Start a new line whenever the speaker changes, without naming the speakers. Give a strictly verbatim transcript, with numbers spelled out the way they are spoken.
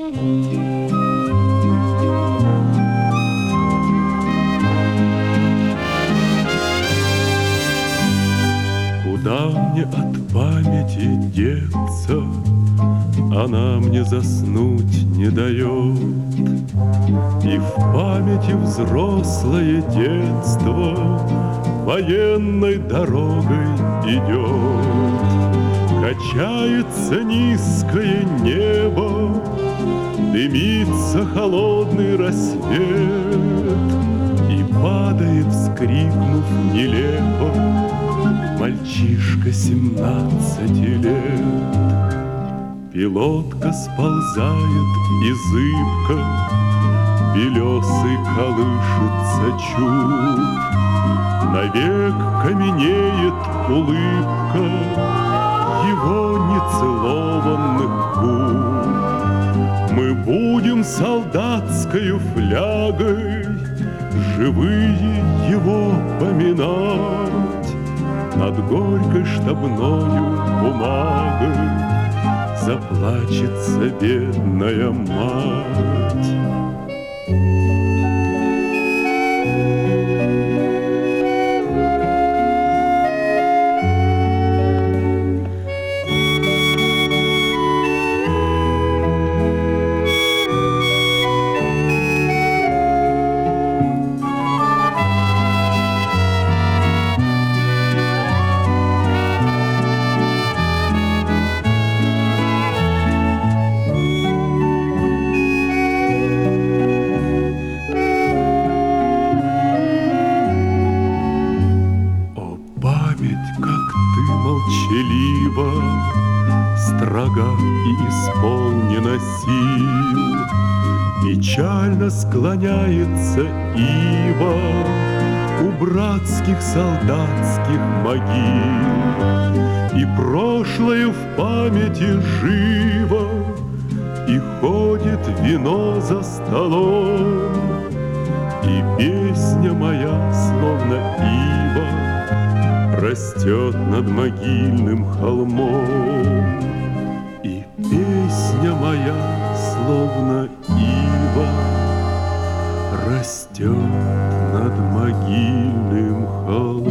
Куда мне от памяти деться? Она мне заснуть не дает. И в памяти взрослое детство военной дорогой идет. Качается низкое небо, дымится холодный рассвет, и падает, вскрикнув нелепо, мальчишка семнадцати лет. Пилотка сползает и зыбко, белесый колышется чуб. Навек каменеет улыбка его нецелованных губ. Мы будем солдатскою флягой живые его поминать. Над горькой штабною бумагой заплачется бедная мать. Молчаливо, строга и исполнена сил, печально склоняется ива у братских солдатских могил. И прошлое в памяти живо, и ходит вино за столом, и песня моя, словно ива, растет над могильным холмом. И песня моя, словно ива, растет над могильным холмом.